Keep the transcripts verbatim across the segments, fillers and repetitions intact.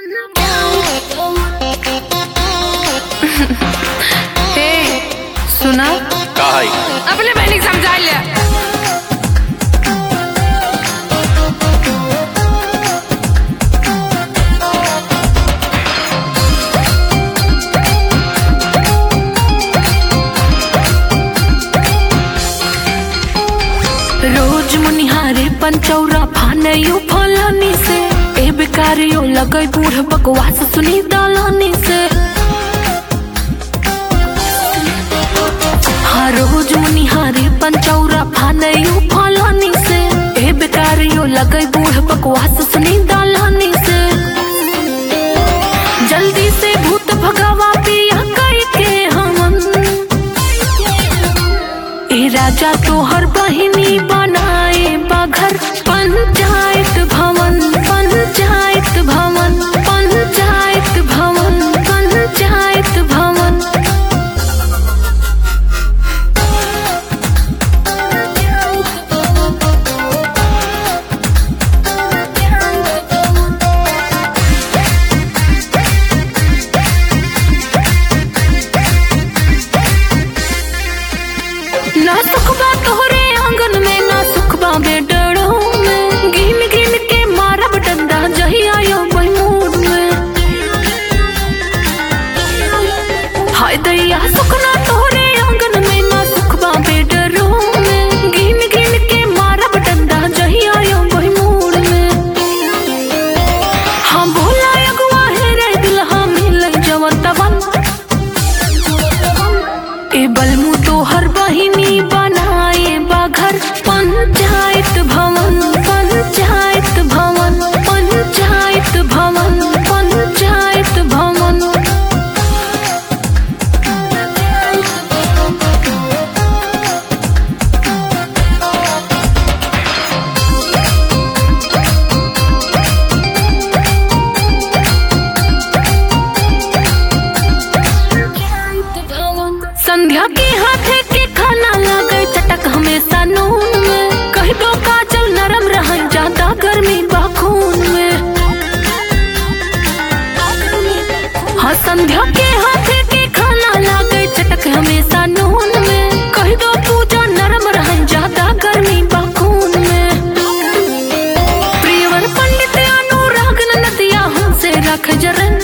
हे सुना का है? अपने बहनी समझा लिया। रोज मुनिहारे पंचौरा फानयू फलानी से ए बेकारियो लगई बूढ़ बकवास सुनी दालानी से। हाँ रोज मुनिहारे पंचौरा फानयू फलानी से ए बेकारियो लगई बूढ़ बकवास सुनी दालानी से। जल्दी से भूत भगावा पिया कई के हमन ए राजा तोहर बहिनी बनाए बाघर पंचायत भवन पंचायत भवन पंचायत भवन पंचायत भवन। ना सुखबा तोहरे आंगन में ना सुखबा बेडड़ों में गिन गिन के मारब डंडा जही आयो बहमूड में। हाय दैया सुखना तोहरे आंगन में ना सुखबा बेडड़ों में गिन गिन के मारब डंडा जही आयो बहमूड में। हाँ बोला अगुआ है रे दिल हाँ मिल जवन तवन ए बलमू तोहर बहिनी बनाए बाघर पंचायत भवन पंचायत भवन पंचायत भवन पंचायत भवन। संध्या के हाथे के खाना लगे चटक हमेशा नून में कह दो काजल नरम रह ज्यादा गर्मी बाखून में। हाँ संध्या के हाथे के खाना लगे चटक हमेशा नून में कह दो पूजा नरम रह ज्यादा गर्मी बाखून में। प्रियवर पंडित अनुराग नदिया हमसे रख जरन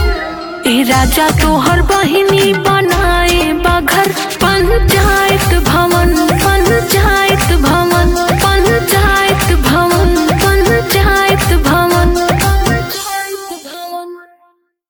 ए राजा तोहर बहिनी बनाए बाघर पंचायत